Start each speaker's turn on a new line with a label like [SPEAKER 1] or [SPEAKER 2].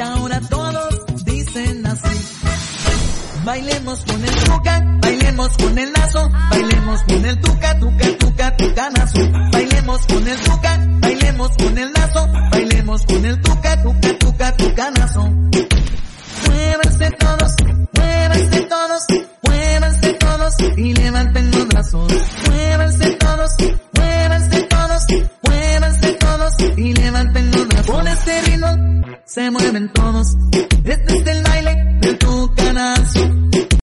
[SPEAKER 1] ahora todos dicen así. Bailemos con el tuca, bailemos con el lazo, bailemos con el tuca, tuca, tuca, tucanazo. Bailemos con el tuca, bailemos con el lazo, bailemos con el tuca, tuca, tuca, tucanazo. Muévanse todos, muévanse todos, muévanse todos y levanten los brazos. Muévanse todos, muévanse todos, muévanse todos y levanten los brazos. Con este ritmo se mueven todos. Este es el